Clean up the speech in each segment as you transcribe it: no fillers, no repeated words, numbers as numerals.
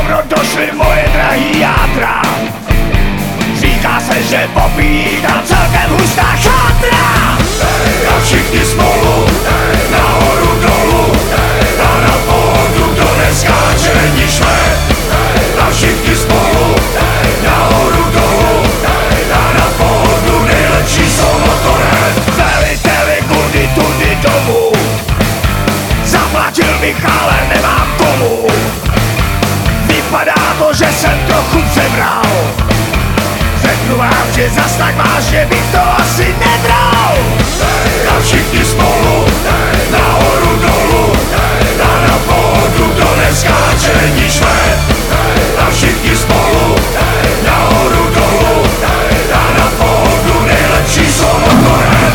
došly moje drahý jádra. Říká se, že popíjí tam celkem hustá chátra. A všichni spolu, nahoru dolů, a na pohodu, kdo neskáče, není švéd. A všichni spolu, nahoru dolů, a na pohodu, nejlepší jsou Motorhead. Veliteli kurdy tudy domů, zaplatil bych, ale nemám komu. Vypadá to, že jsem trochu přebral. Řeknu vám, že zas tak vážně bych to asi nebral. A všichni spolu, nahoru dolů, a na pohodu, kdo neskáče, není švéd. A všichni spolu, nahoru dolů, a na pohodu, nejlepší jsou Motorhead.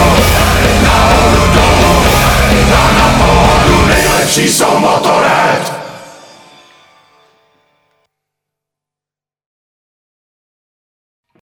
She's so Motorhead.